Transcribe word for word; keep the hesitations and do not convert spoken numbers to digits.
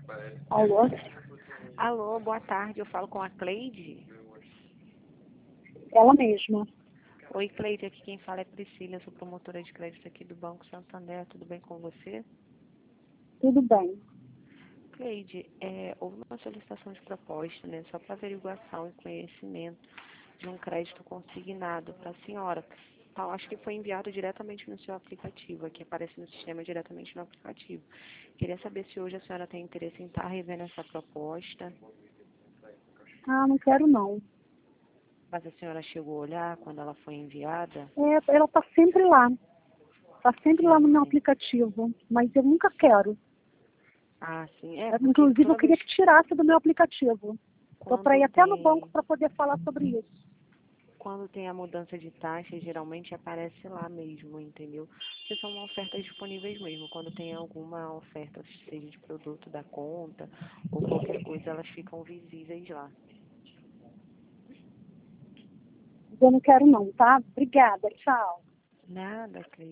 Alô? Alô, boa tarde, eu falo com a Cleide. Ela mesma. Oi, Cleide, aqui quem fala é Priscila, eu sou promotora de crédito aqui do Banco Santander, tudo bem com você? Tudo bem. Cleide, é, houve uma solicitação de proposta, né, só para averiguação e conhecimento de um crédito consignado para a senhora. Então, acho que foi enviado diretamente no seu aplicativo, aqui aparece no sistema diretamente no aplicativo. Queria saber se hoje a senhora tem interesse em estar revendo essa proposta. Ah, não quero não. Mas a senhora chegou a olhar quando ela foi enviada? É, ela está sempre lá. Está sempre lá Sim, no meu sim. aplicativo. Mas eu nunca quero. Ah, sim. É, É, porque inclusive, eu toda vez queria que tirasse do meu aplicativo. Estou para quando ir até no banco tem, para poder falar sobre isso. quando tem a mudança de taxa, geralmente aparece lá mesmo, entendeu? Porque são ofertas disponíveis mesmo. Quando tem alguma oferta, seja de produto da conta ou qualquer coisa, elas ficam visíveis lá. Eu não quero não, tá? Obrigada. Tchau. Nada, Cleide.